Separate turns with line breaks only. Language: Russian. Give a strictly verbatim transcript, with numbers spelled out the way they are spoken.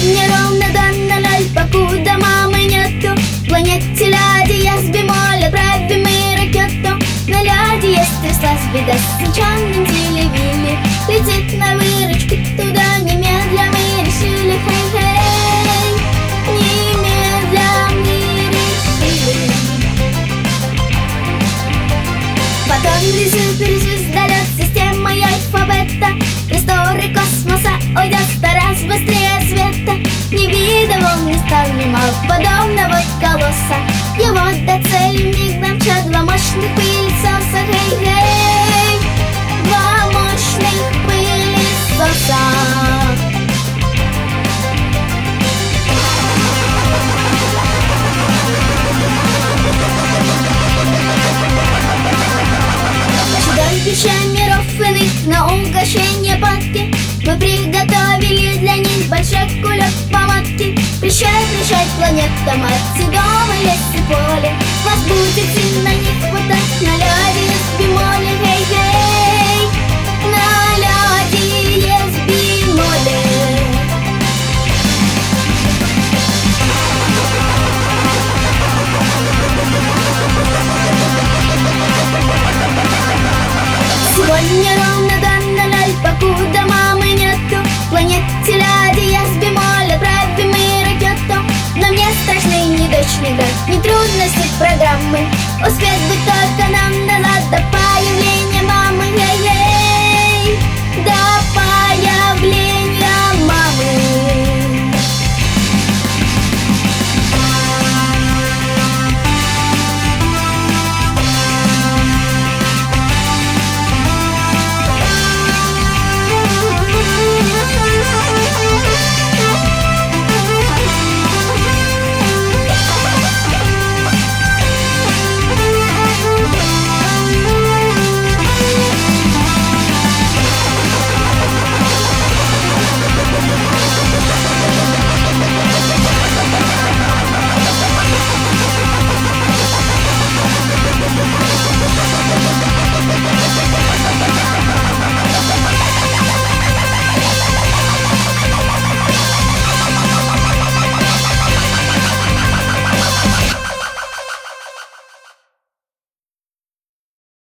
жизнь неровна до на ноль, покуда мамы нету. Планете ляди я с бемоль, отправим мы ракету. На ляде есть тряслась беда с сенчанным телевили. Летит на выручку туда, немедля мы решили. Хей-хей, немедля мы решили. Потом для суперзвездолет системой альфабета. Просторы космоса уйдет сто раз быстрее света. Не видел он, не стал мимо подобного колосса. Его до цели миг намчат два мощных пылесоса. Хей-хей, два мощных пылесоса. Чудовища миров иных на угощение падки. Мы приготовили для них большой кулек помадки. Прощай, прощай, планета мать, седого лес и поле. Вас будет сильно не хватать на ляде с бемолем.